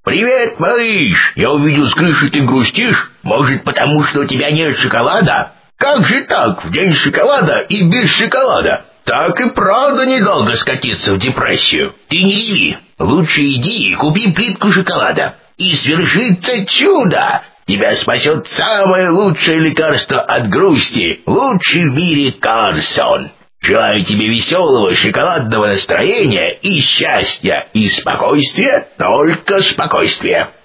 «Привет, малыш! Я увидел с крыши, ты грустишь? Может, потому что у тебя нет шоколада? Как же так, в день шоколада и без шоколада? Так и правда недолго скатиться в депрессию. Ты не реви. Лучше иди и купи плитку шоколада. И свершится чудо! Тебя спасет самое лучшее лекарство от грусти, лучший в мире Карсон. Желаю тебе веселого шоколадного настроения и счастья, и спокойствия, только спокойствия».